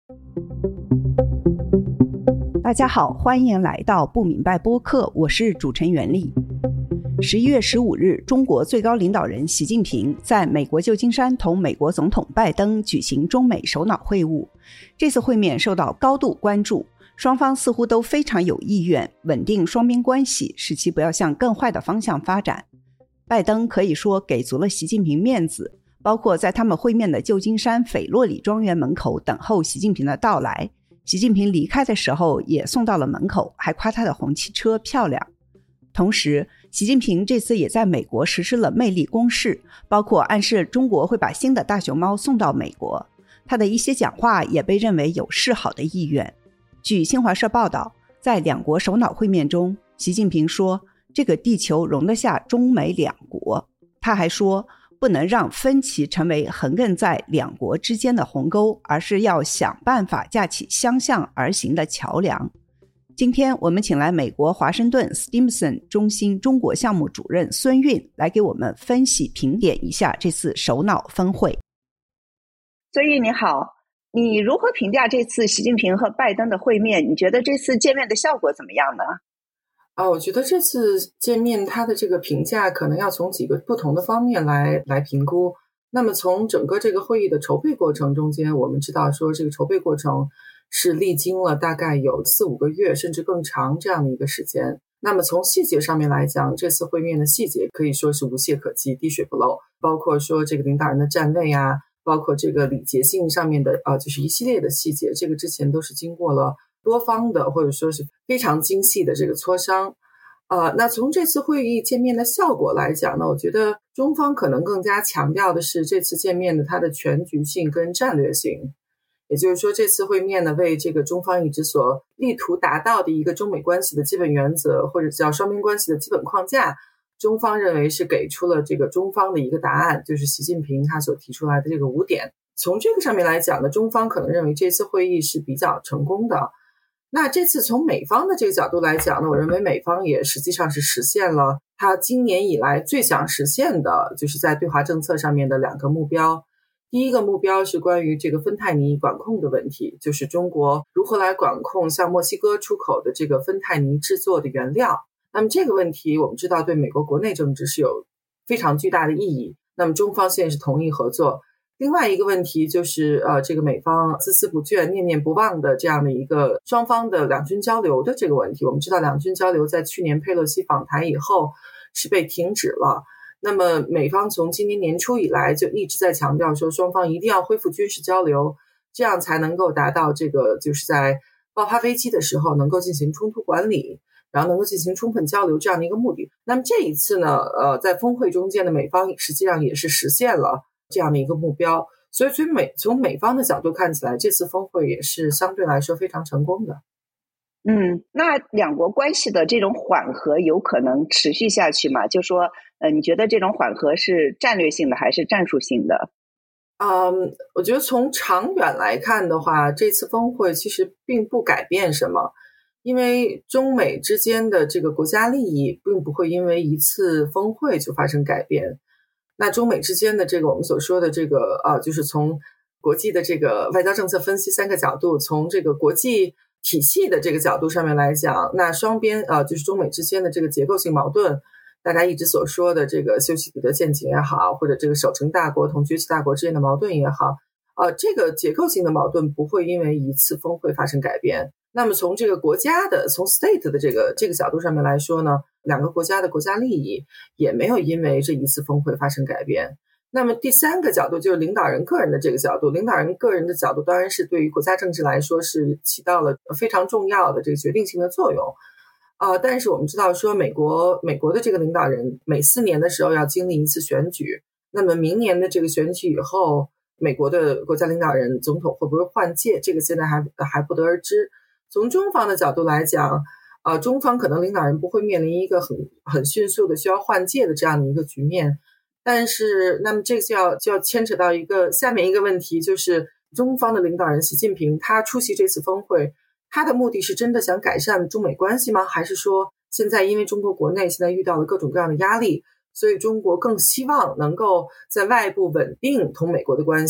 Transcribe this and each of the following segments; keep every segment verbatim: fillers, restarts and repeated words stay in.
大家好，欢迎来到不明白播客，我是主持人袁丽。十一月十五日，中国最高领导人习近平在美国旧金山同美国总统拜登举行中美首脑会晤。这次会面受到高度关注，双方似乎都非常有意愿稳定双边关系，使其不要向更坏的方向发展。拜登可以说给足了习近平面子，包括在他们会面的旧金山斐洛里庄园门口等候习近平的到来。习近平离开的时候也送到了门口，还夸他的红旗车漂亮。同时，习近平这次也在美国实施了魅力攻势，包括暗示中国会把新的大熊猫送到美国。他的一些讲话也被认为有示好的意愿。据新华社报道，在两国首脑会面中，习近平说，这个地球容得下中美两国。他还说，不能让分歧成为横亘在两国之间的鸿沟，而是要想办法架起相向而行的桥梁。今天我们请来美国华盛顿 Stimson 中心中国项目主任孙韵来给我们分析评点一下这次首脑峰会。孙韵你好，你如何评价这次习近平和拜登的会面？你觉得这次见面的效果怎么样呢？ 啊，我觉得这次见面它的这个评价可能要从几个不同的方面来来评估。那么从整个这个会议的筹备过程中间，我们知道说这个筹备过程是历经了大概有四五个月甚至更长这样的一个时间。那么从细节上面来讲，这次会面的细节可以说是无懈可击，滴水不漏，包括说这个领导人的站位啊，包括这个礼节性上面的呃，就是一系列的细节，这个之前都是经过了多方的或者说是非常精细的这个磋商。呃，那从这次会议见面的效果来讲呢，我觉得中方可能更加强调的是这次见面的它的全局性跟战略性。也就是说，这次会面呢，为这个中方一直所力图达到的一个中美关系的基本原则，或者叫双边关系的基本框架，中方认为是给出了这个中方的一个答案，就是习近平他所提出来的这个五点。从这个上面来讲呢，中方可能认为这次会议是比较成功的。那这次从美方的这个角度来讲呢，我认为美方也实际上是实现了他今年以来最想实现的，就是在对华政策上面的两个目标。第一个目标是关于这个芬太尼管控的问题，就是中国如何来管控向墨西哥出口的这个芬太尼制作的原料。那么这个问题我们知道对美国国内政治是有非常巨大的意义，那么中方现在是同意合作。另外一个问题就是呃，这个美方孜孜不倦念念不忘的这样的一个双方的两军交流的这个问题。我们知道两军交流在去年佩洛西访台以后是被停止了，那么美方从今年年初以来就一直在强调说双方一定要恢复军事交流，这样才能够达到这个就是在爆发危机的时候能够进行冲突管理，然后能够进行充分交流这样的一个目的。那么这一次呢呃，在峰会中间的美方实际上也是实现了这样的一个目标，所以从美从美方的角度看起来，这次峰会也是相对来说非常成功的。 嗯，那两国关系的这种缓和有可能持续下去吗？就说呃，你觉得这种缓和是战略性的还是战术性的？ 嗯，我觉得从长远来看的话，这次峰会其实并不改变什么，因为中美之间的这个国家利益并不会因为一次峰会就发生改变。那中美之间的这个我们所说的这个啊，就是从国际的这个外交政策分析三个角度，从这个国际体系的这个角度上面来讲，那双边啊，就是中美之间的这个结构性矛盾，大家一直所说的这个修昔底德陷阱也好，或者这个守成大国同崛起大国之间的矛盾也好，啊，这个结构性的矛盾不会因为一次峰会发生改变。那么从这个国家的从 state 的这个这个角度上面来说呢，两个国家的国家利益也没有因为这一次峰会发生改变。那么第三个角度就是领导人个人的这个角度，领导人个人的角度当然是对于国家政治来说是起到了非常重要的这个决定性的作用。呃，但是我们知道说美国美国的这个领导人每四年的时候要经历一次选举，那么明年的这个选举以后，美国的国家领导人总统会不会换届，这个现在还还不得而知。从中方的角度来讲，呃，中方可能领导人不会面临一个很很迅速的需要换届的这样的一个局面，但是那么这个就要就要牵扯到一个下面一个问题，就是中方的领导人习近平他出席这次峰会，他的目的是真的想改善中美关系吗？还是说现在因为中国国内现在遇到了各种各样的压力，所以中国更希望能够在外部稳定同美国的关系，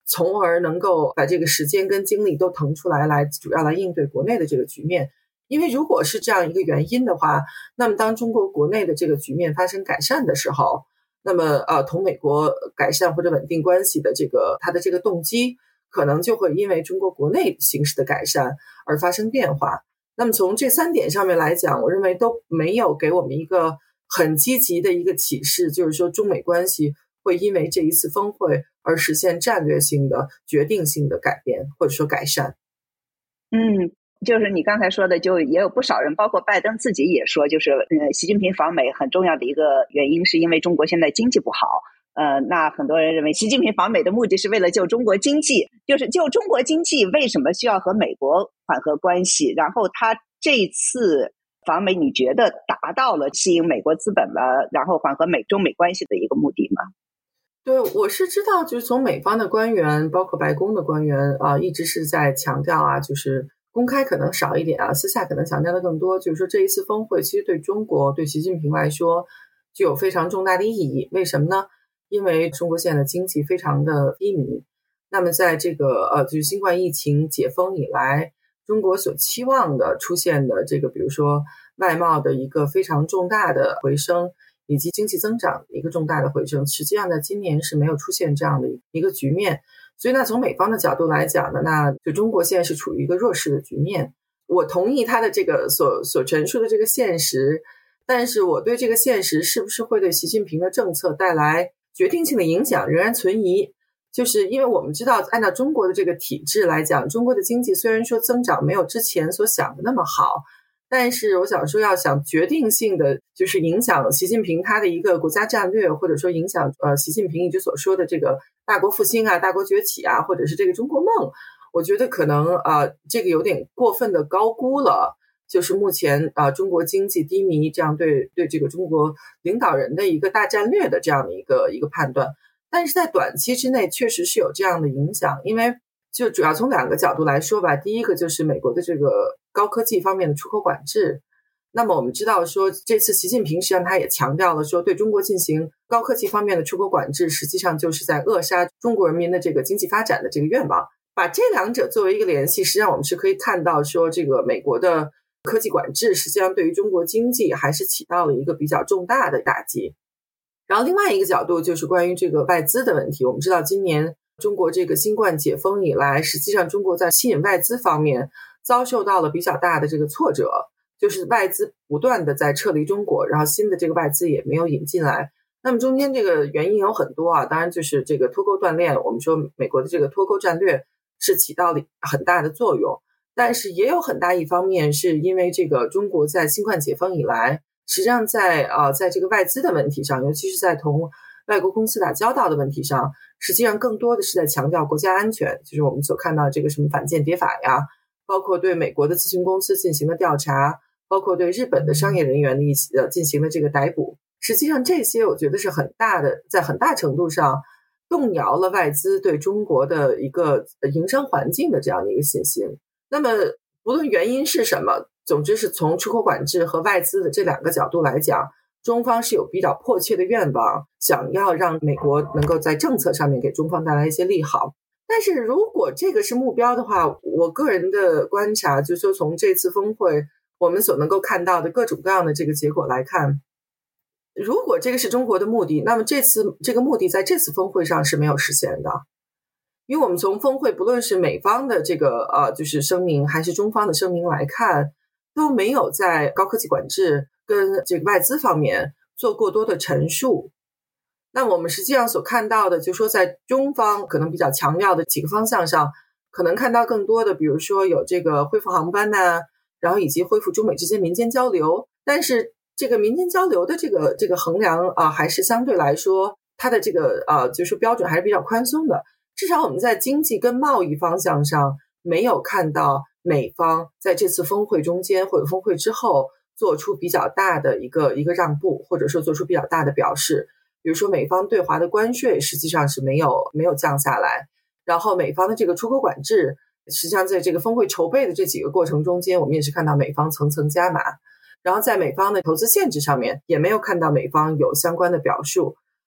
从而能够把这个时间跟精力都腾出来，来主要来应对国内的这个局面。因为如果是这样一个原因的话，那么当中国国内的这个局面发生改善的时候，那么呃，同美国改善或者稳定关系的这个它的这个动机，可能就会因为中国国内形势的改善而发生变化。那么从这三点上面来讲，我认为都没有给我们一个很积极的一个启示，就是说中美关系会因为这一次峰会而实现战略性的决定性的改变或者说改善。 嗯，就是你刚才说的，就也有不少人包括拜登自己也说，就是呃，习近平访美很重要的一个原因是因为中国现在经济不好。呃，那很多人认为习近平访美的目的是为了救中国经济，就是救中国经济为什么需要和美国缓和关系，然后他这次访美你觉得达到了吸引美国资本了，然后缓和美中美关系的一个目的吗？ 对，我是知道，就是从美方的官员，包括白宫的官员啊、呃，一直是在强调啊，就是公开可能少一点啊，私下可能强调的更多。就是说这一次峰会其实对中国、对习近平来说具有非常重大的意义。为什么呢？因为中国现在的经济非常的低迷。那么在这个呃，就是新冠疫情解封以来，中国所期望的出现的这个，比如说外贸的一个非常重大的回升，以及经济增长一个重大的回升，实际上在今年是没有出现这样的一个局面。所以那从美方的角度来讲呢，那就中国现在是处于一个弱势的局面。我同意他的这个所所陈述的这个现实，但是我对这个现实是不是会对习近平的政策带来决定性的影响仍然存疑。就是因为我们知道，按照中国的这个体制来讲，中国的经济虽然说增长没有之前所想的那么好，但是我想说要想决定性的就是影响习近平他的一个国家战略，或者说影响呃习近平一直所说的这个大国复兴啊、大国崛起啊，或者是这个中国梦，我觉得可能呃这个有点过分的高估了，就是目前啊、呃、中国经济低迷这样对对这个中国领导人的一个大战略的这样的一个一个判断。但是在短期之内确实是有这样的影响，因为就主要从两个角度来说吧。第一个就是美国的这个高科技方面的出口管制。那么我们知道说，这次习近平实际上他也强调了说，对中国进行高科技方面的出口管制，实际上就是在扼杀中国人民的这个经济发展的这个愿望。把这两者作为一个联系，实际上我们是可以看到说，这个美国的科技管制实际上对于中国经济还是起到了一个比较重大的打击。然后另外一个角度就是关于这个外资的问题。我们知道今年中国这个新冠解封以来，实际上中国在吸引外资方面遭受到了比较大的这个挫折，就是外资不断的在撤离中国，然后新的这个外资也没有引进来。那么中间这个原因有很多啊，当然就是这个脱钩断链，我们说美国的这个脱钩战略是起到了很大的作用，但是也有很大一方面是因为这个中国在新冠解封以来，实际上在呃在这个外资的问题上，尤其是在同外国公司打交道的问题上，实际上更多的是在强调国家安全，就是我们所看到这个什么反间谍法呀，包括对美国的咨询公司进行了调查，包括对日本的商业人员的一起呃进行了这个逮捕。实际上这些我觉得是很大的，在很大程度上动摇了外资对中国的一个营商环境的这样的一个信心。那么不论原因是什么，总之是从出口管制和外资的这两个角度来讲，中方是有比较迫切的愿望，想要让美国能够在政策上面给中方带来一些利好。但是如果这个是目标的话，我个人的观察就是说，从这次峰会我们所能够看到的各种各样的这个结果来看，如果这个是中国的目的，那么这次这个目的在这次峰会上是没有实现的。因为我们从峰会不论是美方的这个呃就是声明，还是中方的声明来看，都没有在高科技管制跟这个外资方面做过多的陈述。那我们实际上所看到的，就是说在中方可能比较强调的几个方向上，可能看到更多的，比如说有这个恢复航班呐、啊，然后以及恢复中美之间民间交流。但是这个民间交流的这个这个衡量啊、呃，还是相对来说它的这个呃就是标准还是比较宽松的。至少我们在经济跟贸易方向上没有看到美方在这次峰会中间或者峰会之后做出比较大的一个一个让步，或者说做出比较大的表示。比如说美方对华的关税实际上是没有没有降下来，然后美方的这个出口管制实际上在这个峰会筹备的这几个过程中间，我们也是看到美方层层加码，然后在美方的投资限制上面也没有看到美方有相关的表述。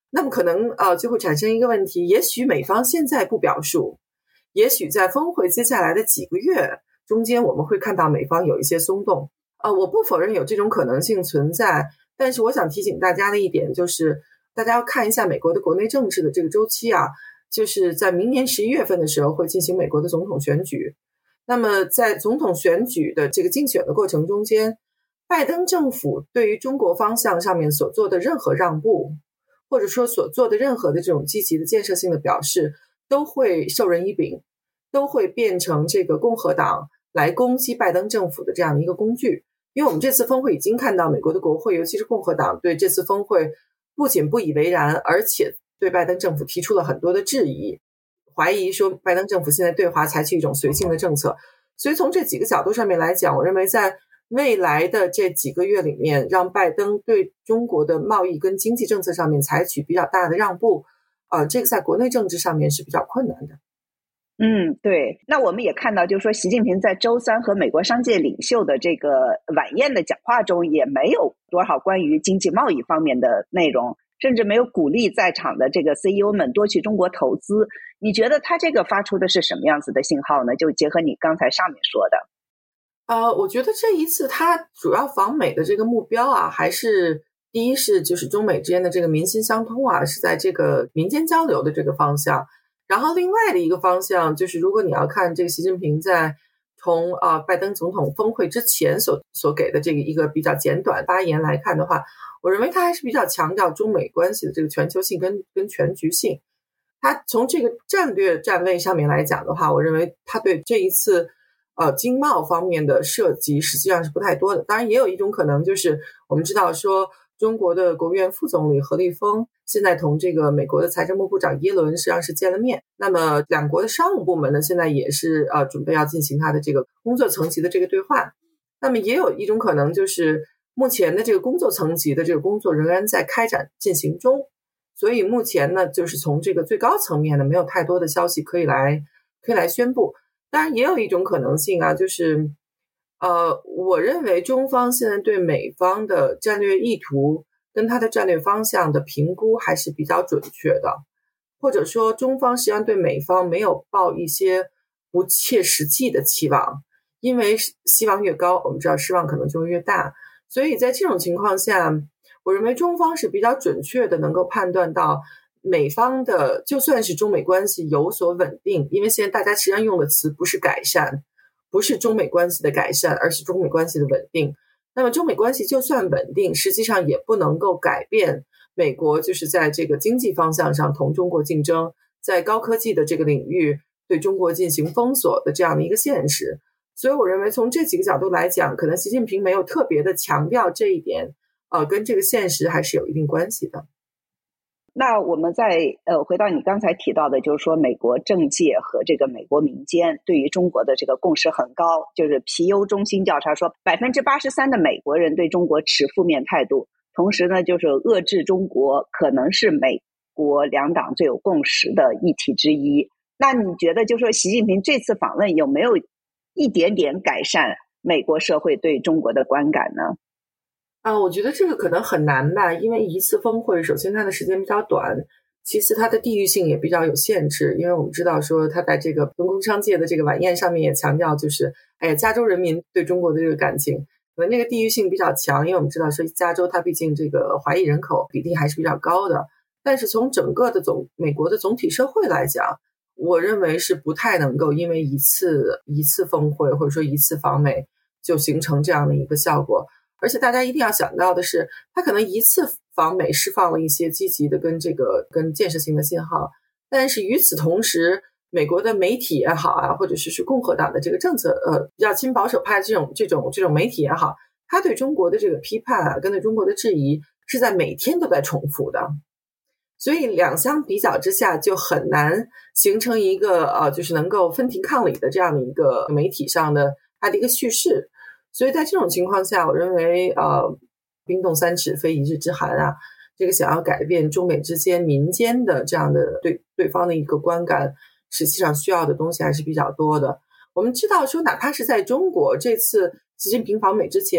那么可能呃就会产生一个问题，也许美方现在不表述，也许在峰会接下来的几个月中间，我们会看到美方有一些松动。呃，我不否认有这种可能性存在，但是我想提醒大家的一点就是，大家要看一下美国的国内政治的这个周期啊，就是在明年十一月份的时候会进行美国的总统选举。那么在总统选举的这个竞选的过程中间，拜登政府对于中国方向上面所做的任何让步，或者说所做的任何的这种积极的建设性的表示，都会授人以柄，都会变成这个共和党来攻击拜登政府的这样的一个工具。因为我们这次峰会已经看到美国的国会，尤其是共和党对这次峰会不仅不以为然，而且对拜登政府提出了很多的质疑，怀疑说拜登政府现在对华采取一种绥靖的政策。所以从这几个角度上面来讲，我认为在未来的这几个月里面，让拜登对中国的贸易跟经济政策上面采取比较大的让步，呃，这个在国内政治上面是比较困难的。 嗯，对。那我们也看到，就是说习近平在周三和美国商界领袖的这个晚宴的讲话中，也没有多少关于经济贸易方面的内容，甚至没有鼓励在场的这个 C E O 们多去中国投资。你觉得他这个发出的是什么样子的信号呢？就结合你刚才上面说的。 呃，我觉得这一次他主要访美的这个目标啊，还是第一是就是中美之间的这个民心相通啊，是在这个民间交流的这个方向。然后另外的一个方向就是，如果你要看这个习近平在从呃拜登总统峰会之前所所给的这个一个比较简短发言来看的话，我认为他还是比较强调中美关系的这个全球性跟跟全局性。他从这个战略站位上面来讲的话，我认为他对这一次呃经贸方面的涉及实际上是不太多的。当然也有一种可能，就是我们知道说中国的国务院副总理何立峰现在同这个美国的财政部部长耶伦实际上是见了面，那么两国的商务部门呢，现在也是呃准备要进行他的这个工作层级的这个对话。那么也有一种可能，就是目前的这个工作层级的这个工作仍然在开展进行中，所以目前呢，就是从这个最高层面呢，没有太多的消息可以来可以来宣布。当然也有一种可能性啊，就是呃，我认为中方现在对美方的战略意图跟它的战略方向的评估还是比较准确的，或者说中方实际上对美方没有抱一些不切实际的期望，因为希望越高，我们知道失望可能就会越大。所以在这种情况下，我认为中方是比较准确的能够判断到美方的，就算是中美关系有所稳定，因为现在大家实际上用的词不是改善，不是中美关系的改善，而是中美关系的稳定。那么中美关系就算稳定，实际上也不能够改变美国就是在这个经济方向上同中国竞争，在高科技的这个领域对中国进行封锁的这样的一个现实。所以我认为从这几个角度来讲，可能习近平没有特别的强调这一点，呃，跟这个现实还是有一定关系的。 那我们再呃回到你刚才提到的，就是说美国政界和这个美国民间对于中国的这个共识很高，就是皮尤中心调查说百分之八十三的美国人对中国持负面态度，同时呢，就是遏制中国可能是美国两党最有共识的议题之一。那你觉得，就是说习近平这次访问有没有一点点改善美国社会对中国的观感呢？ 啊，我觉得这个可能很难吧，因为一次峰会，首先它的时间比较短，其次它的地域性也比较有限制，因为我们知道说他在这个跟工商界的这个晚宴上面也强调，就是哎呀，加州人民对中国的这个感情，可能那个地域性比较强，因为我们知道说加州它毕竟这个华裔人口比例还是比较高的，但是从整个的总美国的总体社会来讲，我认为是不太能够因为一次一次峰会或者说一次访美就形成这样的一个效果。而且大家一定要想到的是，他可能一次访美释放了一些积极的跟这个跟建设性的信号，但是与此同时，美国的媒体也好啊，或者是是共和党的这个政策呃比较亲保守派这种这种这种媒体也好，他对中国的这个批判啊，跟对中国的质疑是在每天都在重复的。所以两相比较之下，就很难形成一个呃就是能够分庭抗礼的这样的一个媒体上的它的一个叙事。所以在这种情况下，我认为呃，冰冻三尺非一日之寒啊，这个想要改变中美之间民间的这样的对对方的一个观感，实际上需要的东西还是比较多的。我们知道说，哪怕是在中国这次习近平访美之前，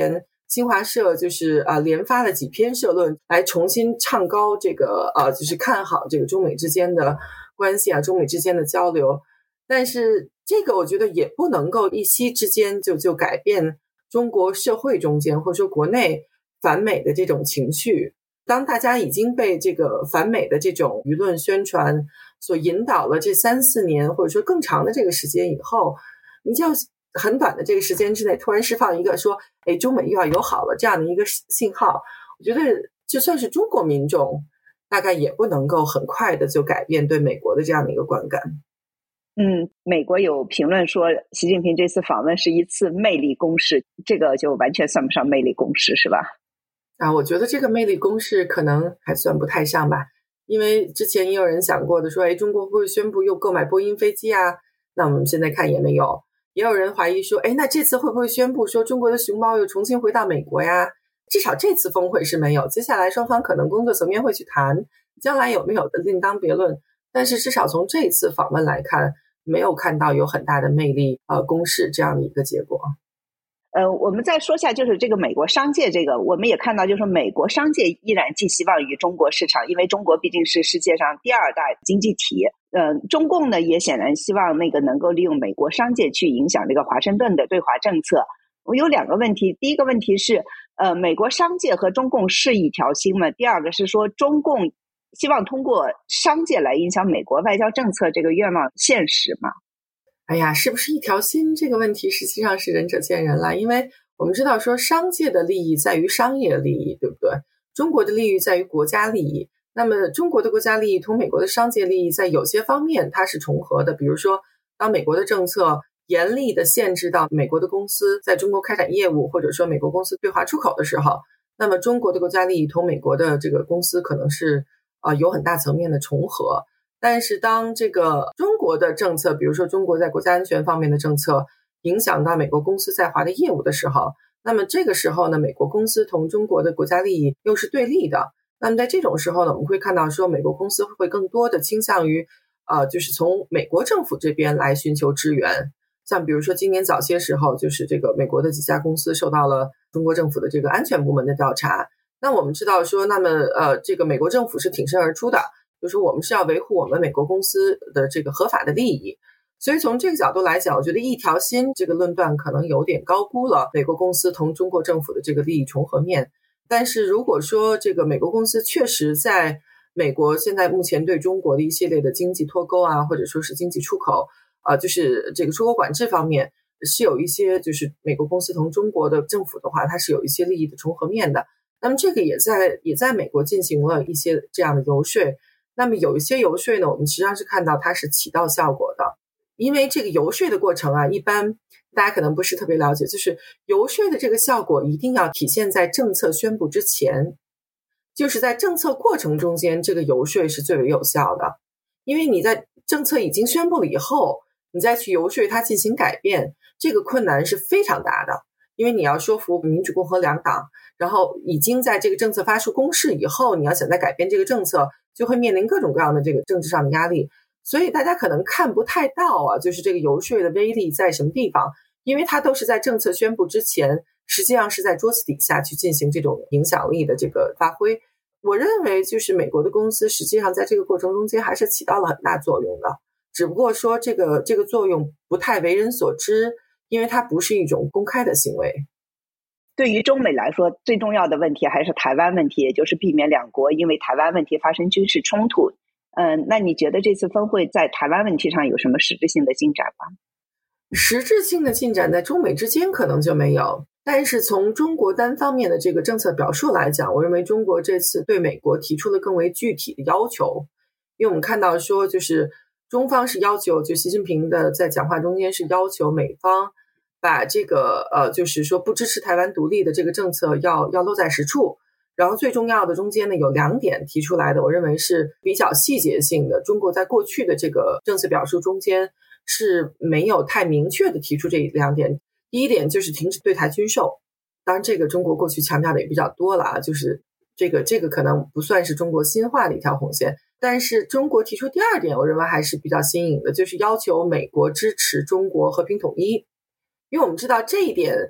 新华社就是呃连发了几篇社论，来重新唱高这个呃就是看好这个中美之间的关系啊，中美之间的交流。但是这个我觉得也不能够一夕之间就就改变中国社会中间或者说国内反美的这种情绪。当大家已经被这个反美的这种舆论宣传所引导了这三四年或者说更长的这个时间以后，你就很短的这个时间之内突然释放一个说哎，中美又要友好了这样的一个信号，我觉得就算是中国民众大概也不能够很快的就改变对美国的这样的一个观感。 嗯，美国有评论说习近平这次访问是一次魅力攻势，这个就完全算不上魅力攻势是吧？ 啊，我觉得这个魅力攻势可能还算不太上吧，因为之前也有人想过的说，哎，中国会不会宣布又购买波音飞机啊？那我们现在看也没有。也有人怀疑说，哎，那这次会不会宣布说中国的熊猫又重新回到美国呀？至少这次峰会是没有，接下来双方可能工作层面会去谈，将来有没有的另当别论。但是至少从这次访问来看，没有看到有很大的魅力呃攻势这样的一个结果。 呃，我们再说下就是这个美国商界，这个我们也看到，就是美国商界依然寄希望于中国市场，因为中国毕竟是世界上第二大经济体。呃，中共呢也显然希望那个能够利用美国商界去影响这个华盛顿的对华政策。我有两个问题，第一个问题是，呃，美国商界和中共是一条心吗？第二个是说，中共希望通过商界来影响美国外交政策，这个愿望现实吗？ 哎呀，是不是一条心这个问题实际上是仁者见仁了，因为我们知道说商界的利益在于商业利益，对不对？中国的利益在于国家利益，那么中国的国家利益同美国的商界利益在有些方面它是重合的，比如说当美国的政策严厉的限制到美国的公司在中国开展业务，或者说美国公司对华出口的时候，那么中国的国家利益同美国的这个公司可能是呃有很大层面的重合。但是当这个中国的政策，比如说中国在国家安全方面的政策影响到美国公司在华的业务的时候，那么这个时候呢，美国公司同中国的国家利益又是对立的。那么在这种时候呢，我们会看到说美国公司会更多的倾向于呃，就是从美国政府这边来寻求支援。像比如说今年早些时候，就是这个美国的几家公司受到了中国政府的这个安全部门的调查。那我们知道说，那么呃，这个美国政府是挺身而出的，就是我们是要维护我们美国公司的这个合法的利益。所以从这个角度来讲，我觉得一条心这个论断可能有点高估了美国公司同中国政府的这个利益重合面。但是如果说这个美国公司确实在美国现在目前对中国的一系列的经济脱钩啊，或者说是经济出口啊、呃，就是这个出口管制方面是有一些，就是美国公司同中国的政府的话，它是有一些利益的重合面的。那么这个也在也在美国进行了一些这样的游说。那么有一些游说呢，我们实际上是看到它是起到效果的。因为这个游说的过程啊，一般大家可能不是特别了解，就是游说的这个效果一定要体现在政策宣布之前，就是在政策过程中间，这个游说是最为有效的。因为你在政策已经宣布了以后，你再去游说它进行改变，这个困难是非常大的。因为你要说服民主共和两党，然后已经在这个政策发出公示以后，你要想再改变这个政策，就会面临各种各样的这个政治上的压力。所以大家可能看不太到啊，就是这个游说的威力在什么地方，因为它都是在政策宣布之前，实际上是在桌子底下去进行这种影响力的这个发挥。我认为就是美国的公司实际上在这个过程中间还是起到了很大作用的，只不过说这个这个作用不太为人所知，因为它不是一种公开的行为。 对于中美来说，最重要的问题还是台湾问题，也就是避免两国因为台湾问题发生军事冲突。嗯，那你觉得这次峰会在台湾问题上有什么实质性的进展吗？ 实质性的进展在中美之间可能就没有，但是从中国单方面的这个政策表述来讲，我认为中国这次对美国提出了更为具体的要求。因为我们看到说，就是中方是要求，就习近平的在讲话中间是要求美方把这个呃，就是说不支持台湾独立的这个政策要要落在实处。然后最重要的中间呢有两点提出来的，我认为是比较细节性的。中国在过去的这个政策表述中间是没有太明确的提出这两点。第一点就是停止对台军售，当然这个中国过去强调的也比较多了啊，就是这个这个可能不算是中国新画的一条红线。但是中国提出第二点，我认为还是比较新颖的，就是要求美国支持中国和平统一。因为我们知道这一点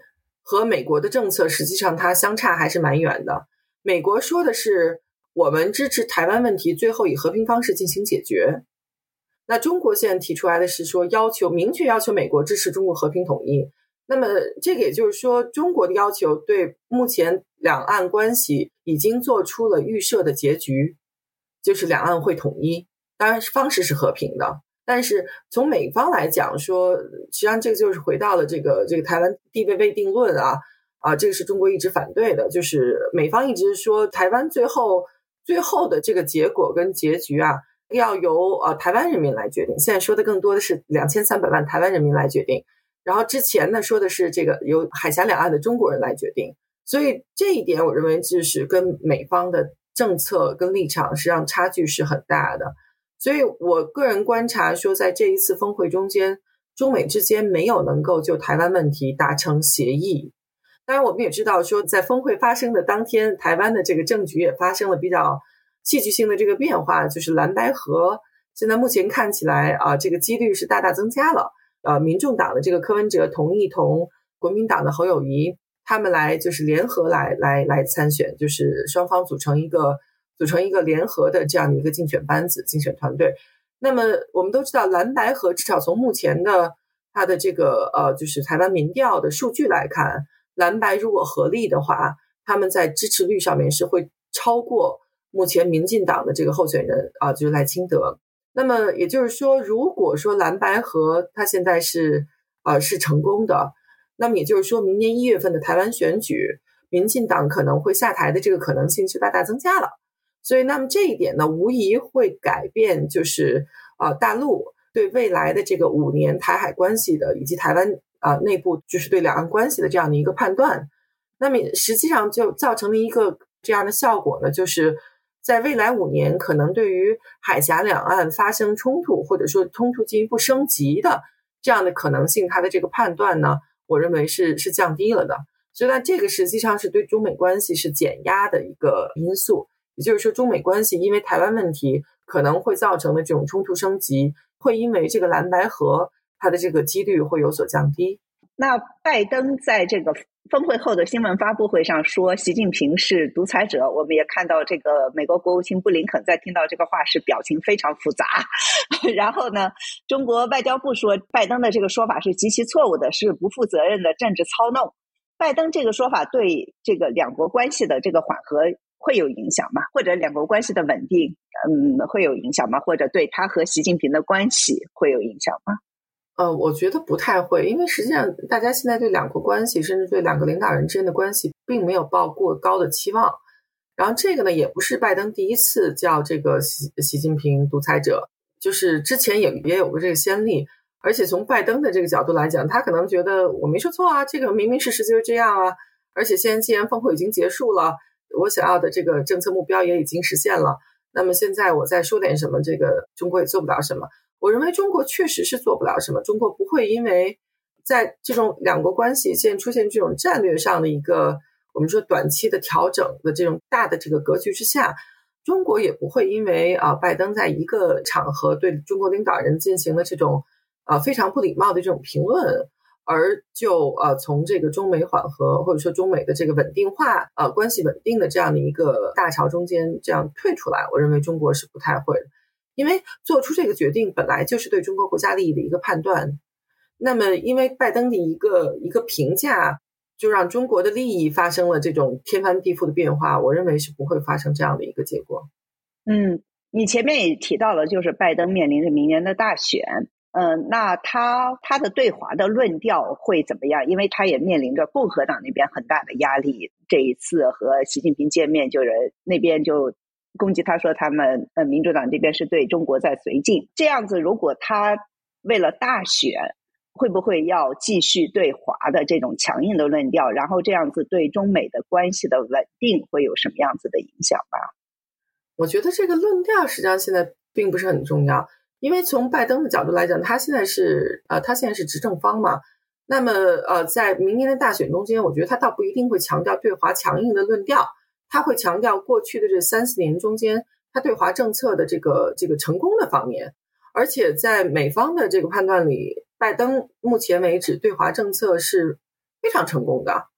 和美国的政策实际上它相差还是蛮远的。美国说的是我们支持台湾问题最后以和平方式进行解决，那中国现在提出来的是说要求明确要求美国支持中国和平统一。那么这个也就是说中国的要求对目前两岸关系已经做出了预设的结局，就是两岸会统一，当然方式是和平的。但是从美方来讲说，实际上这个就是回到了这个这个台湾地位未定论啊啊，这个是中国一直反对的，就是美方一直说台湾最后最后的这个结果跟结局啊，要由呃台湾人民来决定。现在说的更多的是两千三百万台湾人民来决定，然后之前呢说的是这个由海峡两岸的中国人来决定。所以这一点我认为就是跟美方的政策跟立场实际上差距是很大的。所以我个人观察说，在这一次峰会中间，中美之间没有能够就台湾问题达成协议。当然我们也知道说，在峰会发生的当天，台湾的这个政局也发生了比较戏剧性的这个变化，就是蓝白合现在目前看起来啊，这个几率是大大增加了。呃，民众党的这个柯文哲同意同国民党的侯友宜他们来就是联合来来来参选，就是双方组成一个组成一个联合的这样的一个竞选班子、竞选团队。那么我们都知道，蓝白合至少从目前的它的这个呃，就是台湾民调的数据来看，蓝白如果合力的话，他们在支持率上面是会超过目前民进党的这个候选人啊，就是赖清德。那么也就是说，如果说蓝白合它现在是呃是成功的，那么也就是说，明年一月份的台湾选举，民进党可能会下台的这个可能性是大大增加了。所以，那么这一点呢，无疑会改变，就是呃大陆对未来的这个五年台海关系的，以及台湾啊、呃、内部就是对两岸关系的这样的一个判断。那么实际上就造成了一个这样的效果呢，就是在未来五年，可能对于海峡两岸发生冲突，或者说冲突进一步升级的这样的可能性，它的这个判断呢，我认为是是降低了的。所以呢，这个实际上是对中美关系是减压的一个因素。也就是说，中美关系因为台湾问题可能会造成的这种冲突升级，会因为这个蓝白合它的这个几率会有所降低。 那拜登在这个峰会后的新闻发布会上说习近平是独裁者，我们也看到这个美国国务卿布林肯在听到这个话时表情非常复杂。然后呢，中国外交部说拜登的这个说法是极其错误的，是不负责任的政治操弄。拜登这个说法对这个两国关系的这个缓和会有影响吗？或者两国关系的稳定嗯，会有影响吗？或者对他和习近平的关系会有影响吗？ 呃，我觉得不太会，因为实际上大家现在对两国关系，甚至对两个领导人之间的关系，并没有抱过高的期望。然后这个呢，也不是拜登第一次叫这个习习近平独裁者，就是之前也也有过这个先例。而且从拜登的这个角度来讲，他可能觉得我没说错啊，这个明明事实就是这样啊。而且现在既然峰会已经结束了，我想要的这个政策目标也已经实现了，那么现在我再说点什么，这个中国也做不了什么。我认为中国确实是做不了什么，中国不会因为在这种两国关系现在出现这种战略上的一个我们说短期的调整的这种大的这个格局之下，中国也不会因为啊拜登在一个场合对中国领导人进行了这种啊非常不礼貌的这种评论，而就呃从这个中美缓和或者说中美的这个稳定化呃关系稳定的这样的一个大潮中间这样退出来，我认为中国是不太会的。因为做出这个决定本来就是对中国国家利益的一个判断，那么因为拜登的一个一个评价，就让中国的利益发生了这种天翻地覆的变化，我认为是不会发生这样的一个结果。 嗯，你前面也提到了，就是拜登面临着明年的大选，嗯、呃，那他他的对华的论调会怎么样？因为他也面临着共和党那边很大的压力，这一次和习近平见面，就是那边就攻击他说他们呃民主党这边是对中国在绥靖，这样子如果他为了大选会不会要继续对华的这种强硬的论调，然后这样子对中美的关系的稳定会有什么样子的影响吧？ 我觉得这个论调实际上现在并不是很重要，因为从拜登的角度来讲，他现在是呃他现在是执政方嘛，那么呃在明年的大选中间，我觉得他倒不一定会强调对华强硬的论调，他会强调过去的这三四年中间他对华政策的这个这个成功的方面。而且在美方的这个判断里，拜登目前为止对华政策是非常成功的，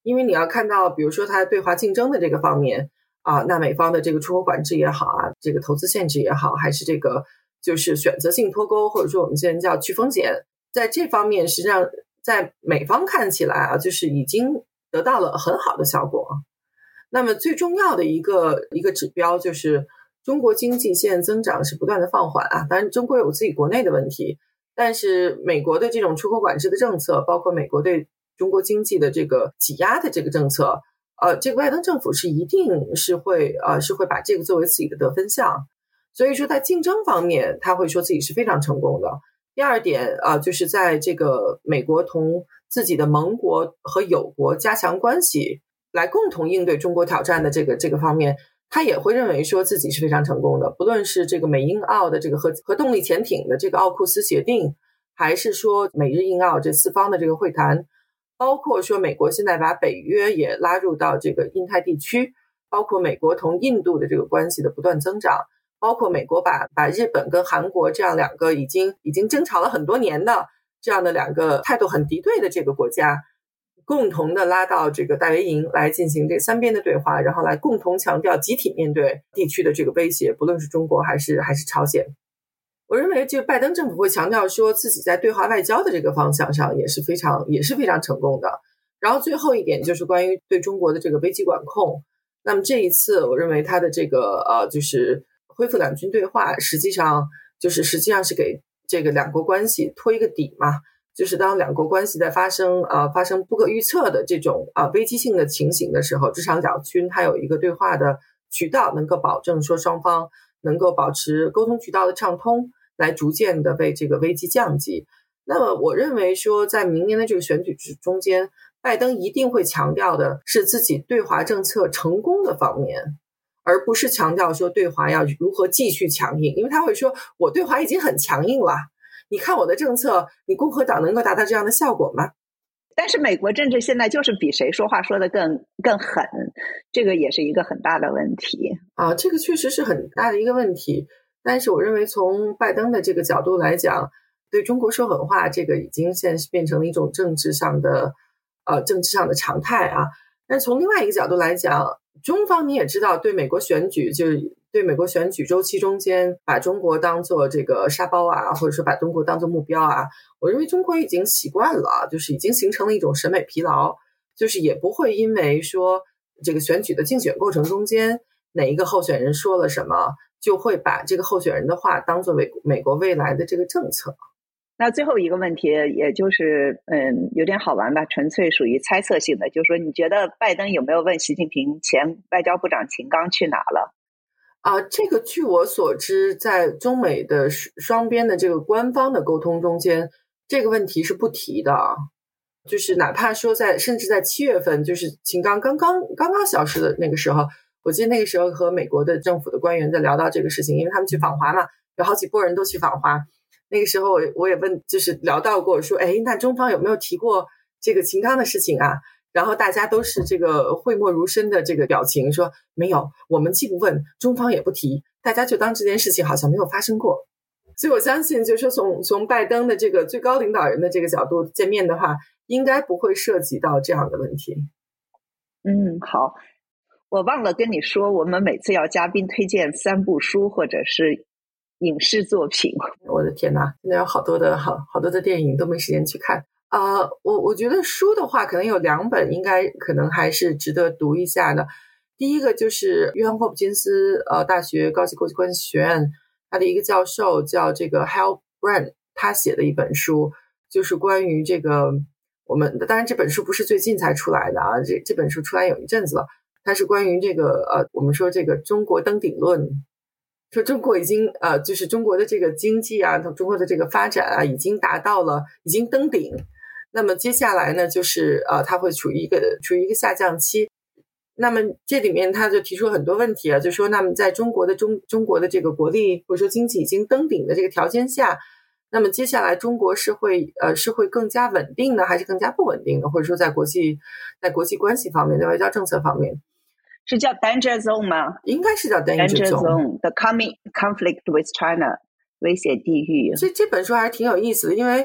因为你要看到比如说它对华竞争的这个方面啊，那美方的这个出口管制也好啊，这个投资限制也好，还是这个就是选择性脱钩，或者说我们现在叫去风险，在这方面实际上在美方看起来啊，就是已经得到了很好的效果。那么最重要的一个一个指标就是中国经济现在增长是不断的放缓啊，当然中国有自己国内的问题，但是美国的这种出口管制的政策，包括美国对中国经济的这个挤压的这个政策，呃，这个拜登政府是一定是会呃是会把这个作为自己的得分项，所以说在竞争方面他会说自己是非常成功的。第二点啊、呃，就是在这个美国同自己的盟国和友国加强关系，来共同应对中国挑战的这个这个方面，他也会认为说自己是非常成功的。不论是这个美英澳的这个核核动力潜艇的这个奥库斯协定，还是说美日印澳这四方的这个会谈，包括说美国现在把北约也拉入到这个印太地区，包括美国同印度的这个关系的不断增长，包括美国把把日本跟韩国这样两个已经已经争吵了很多年的这样的两个态度很敌对的这个国家，共同的拉到这个戴维营来进行这三边的对话，然后来共同强调集体面对地区的这个威胁，不论是中国还是还是朝鲜。我认为这个拜登政府会强调说自己在对华外交的这个方向上也是非常也是非常成功的。然后最后一点就是关于对中国的这个危机管控，那么这一次我认为他的这个呃就是恢复两军对话，实际上就是实际上是给这个两国关系拖一个底嘛，就是当两国关系在发生呃发生不可预测的这种啊、呃、危机性的情形的时候，至少两军它有一个对话的渠道，能够保证说双方能够保持沟通渠道的畅通，来逐渐的为这个危机降级。那么我认为说在明年的这个选举中间，拜登一定会强调的是自己对华政策成功的方面，而不是强调说对华要如何继续强硬，因为他会说我对华已经很强硬了，你看我的政策，你共和党能够达到这样的效果吗？ 但是美国政治现在就是比谁说话说得更更狠，这个也是一个很大的问题啊，这个确实是很大的一个问题。但是我认为从拜登的这个角度来讲，对中国说狠话，这个已经现在是变成了一种政治上的呃政治上的常态啊。但从另外一个角度来讲，中方你也知道，对美国选举就是对美国选举周期中间把中国当做这个沙包啊，或者说把中国当做目标啊，我认为中国已经习惯了，就是已经形成了一种审美疲劳，就是也不会因为说这个选举的竞选过程中间哪一个候选人说了什么，就会把这个候选人的话当作为美国未来的这个政策。 那最后一个问题，也就是嗯，有点好玩吧，纯粹属于猜测性的，就是说你觉得拜登有没有问习近平前外交部长秦刚去哪了？ 啊，这个据我所知，在中美的双边的这个官方的沟通中间，这个问题是不提的。就是哪怕说在甚至在七月份，就是秦刚刚刚刚刚消失的那个时候，我记得那个时候和美国的政府的官员在聊到这个事情，因为他们去访华嘛，有好几拨人都去访华。那个时候我我也问，就是聊到过说，哎，那中方有没有提过这个秦刚的事情啊？然后大家都是这个讳莫如深的这个表情，说没有，我们既不问，中方也不提，大家就当这件事情好像没有发生过。所以我相信就是说从从拜登的这个最高领导人的这个角度见面的话，应该不会涉及到这样的问题。 嗯，好，我忘了跟你说，我们每次要嘉宾推荐三部书或者是影视作品。 我的天哪，现在有好多的好好多的电影都没时间去看。呃，我我觉得书的话，可能有两本应该可能还是值得读一下的。第一个就是约翰霍普金斯呃大学高级国际关系学院他的一个教授叫这个 Hal Brand， 他写的一本书，就是关于这个我们当然这本书不是最近才出来的啊，这这本书出来有一阵子了，它是关于这个呃我们说这个中国登顶论。说中国已经呃，就是中国的这个经济啊，中国的这个发展啊，已经达到了，已经登顶。那么接下来呢，就是呃，它会处于一个处于一个下降期。那么这里面他就提出很多问题啊，就说那么在中国的中中国的这个国力或者说经济已经登顶的这个条件下，那么接下来中国是会呃是会更加稳定呢，还是更加不稳定的？或者说在国际在国际关系方面，在外交政策方面？ 是叫 Danger Zone 吗？ 应该是叫 Danger Zone, Zone The Coming Conflict with China 危险地域。 这这本书还是挺有意思的，因为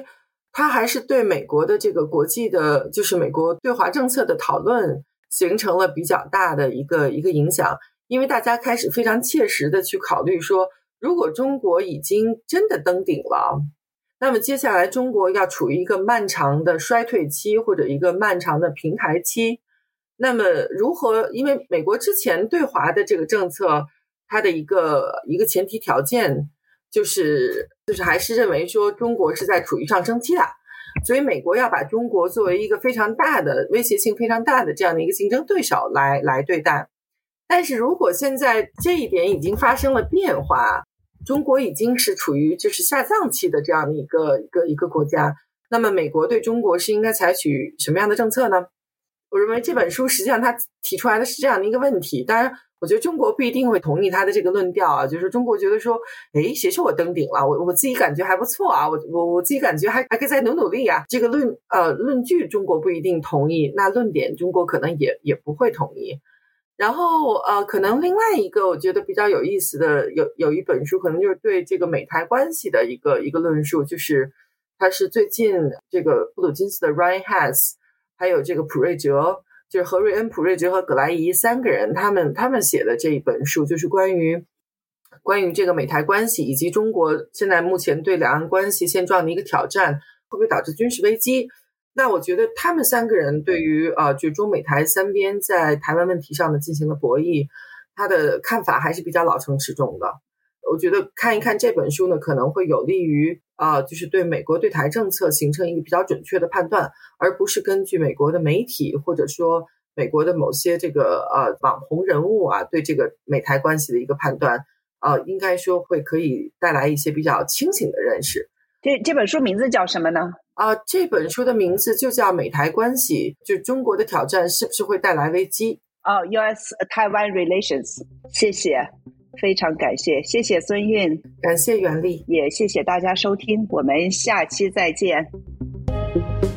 它还是对美国的这个国际的，就是美国对华政策的讨论形成了比较大的一个一个影响，因为大家开始非常切实的去考虑说，如果中国已经真的登顶了，那么接下来中国要处于一个漫长的衰退期或者一个漫长的平台期，那么如何，因为美国之前对华的这个政策，它的一个一个前提条件就是就是还是认为说中国是在处于上升期的，所以美国要把中国作为一个非常大的威胁性非常大的这样的一个竞争对手来来对待。但是如果现在这一点已经发生了变化，中国已经是处于就是下降期的这样的一个一个一个国家，那么美国对中国是应该采取什么样的政策呢？我认为这本书实际上他提出来的是这样的一个问题，当然我觉得中国不一定会同意他的这个论调啊，就是中国觉得说，诶，谁说我登顶了？我我自己感觉还不错啊，我我我自己感觉还还可以再努努力啊。这个论呃论据中国不一定同意，那论点中国可能也也不会同意。然后呃，可能另外一个我觉得比较有意思的，有有一本书可能就是对这个美台关系的一个一个论述，就是它是最近这个布鲁金斯的 Ryan Hess， 还有这个普瑞哲，就是何瑞恩、普瑞哲和葛莱仪三个人，他们他们写的这一本书，就是关于关于这个美台关系以及中国现在目前对两岸关系现状的一个挑战，会不会导致军事危机？那我觉得他们三个人对于呃，就中美台三边在台湾问题上的进行了博弈，他的看法还是比较老成持重的。我觉得看一看这本书呢，可能会有利于啊、呃，就是对美国对台政策形成一个比较准确的判断，而不是根据美国的媒体或者说美国的某些这个呃网红人物啊对这个美台关系的一个判断，呃，应该说会可以带来一些比较清醒的认识。 这这本书名字叫什么呢？ 啊、呃，这本书的名字就叫《美台关系》，就中国的挑战是不是会带来危机？ 哦、oh, ，U S Taiwan Relations。谢谢，非常感谢，谢谢孙韵， 感谢袁丽， 也谢谢大家收听，我们下期再见。